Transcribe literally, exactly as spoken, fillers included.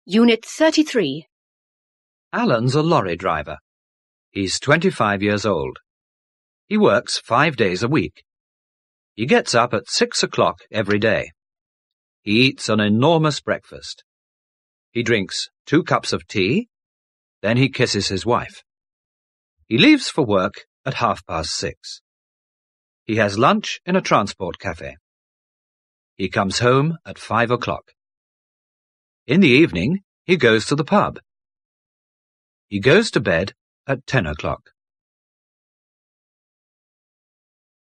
Unit thirty-three. Alan's a lorry driver. He's twenty-five years old. He works five days a week. He gets up at six o'clock every day. He eats an enormous breakfast. He drinks two cups of tea, then he kisses his wife. He leaves for work at half past six. He has lunch in a transport cafe. He comes home at five o'clock. In the evening, he goes to the pub. He goes to bed at ten o'clock.